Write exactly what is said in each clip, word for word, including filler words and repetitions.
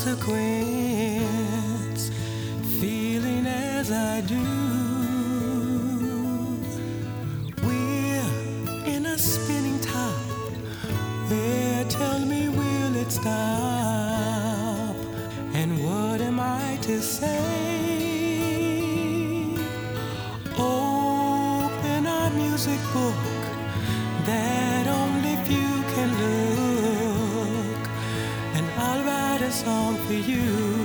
consequence, feeling as I do. We're in a spinning top. Where, tell me, will it stop? And what am I to say? Open our music book that only few can look, and I'll write a song for you.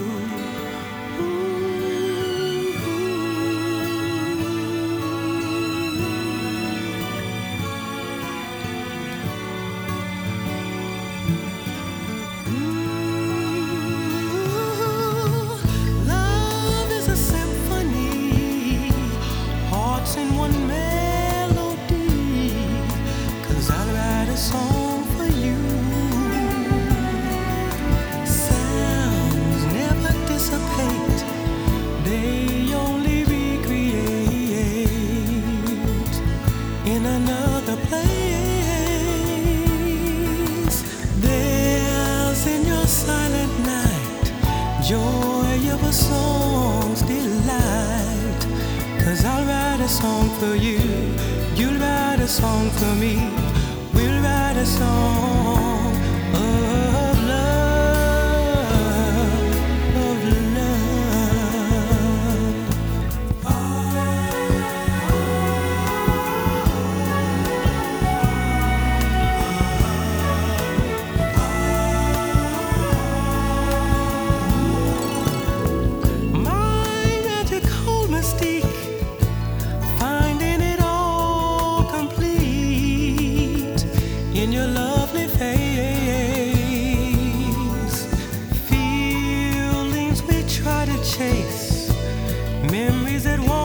Song for you. Sounds never dissipate, they only recreate in another place. There's in your silent night joy of a song's delight. 'Cause I'll write a song for you, you'll write a song for me. We'll write a song of love, of love. My magical mystique, finding it all complete in your lovely face. Feelings we try to chase, memories that won't